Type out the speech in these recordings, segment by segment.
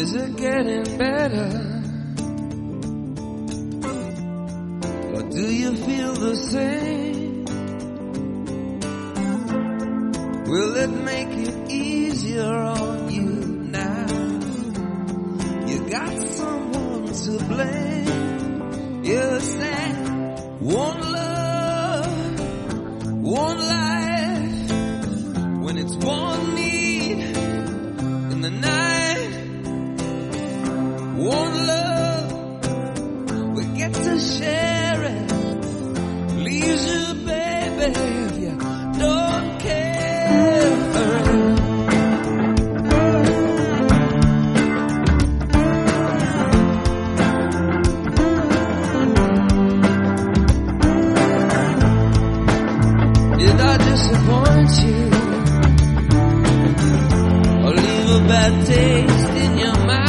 Is it getting better? Or do you feel the same? Will it make it easier on you now? You got someone to blame. You said one love, one life, when it's one need in the night. One love, we get to share it. Leaves you, baby, if you don't care for it. Did I disappoint you? Or leave a bad taste in your mouth?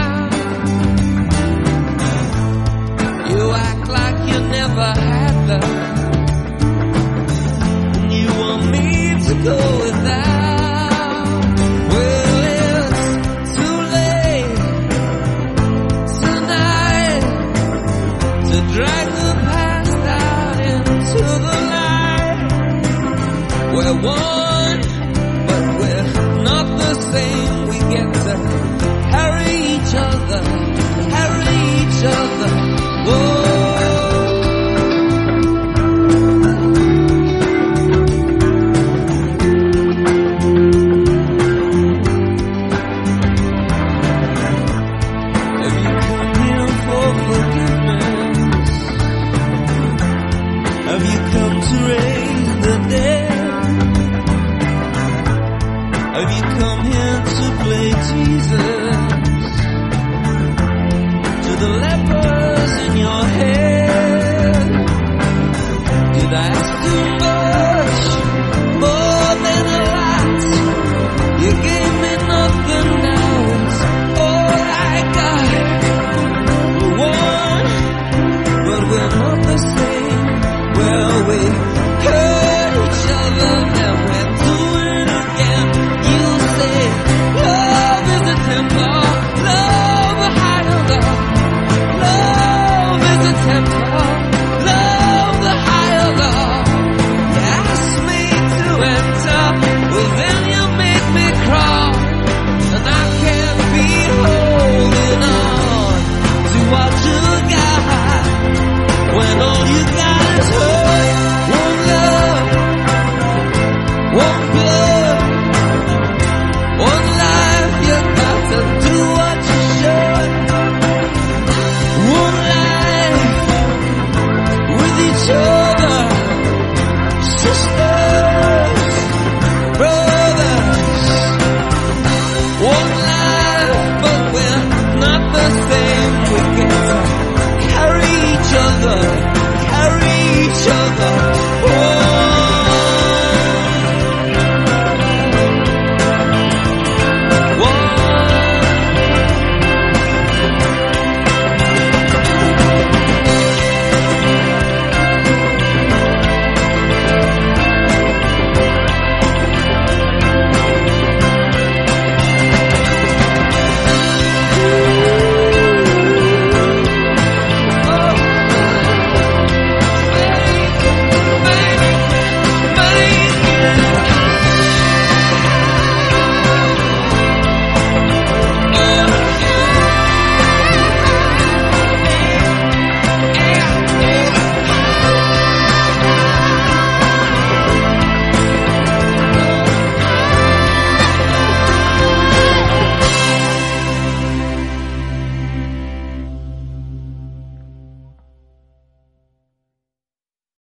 You act like you never had love. You want me to go without. Well, it's too late tonight to drag the past out into the light. We're one, but we're not the same. We get to carry each other, carry each other. Whoa. Have you come here for forgiveness? Have you come to raise the dead? Have you come here to play Jesus to the lepers in your head?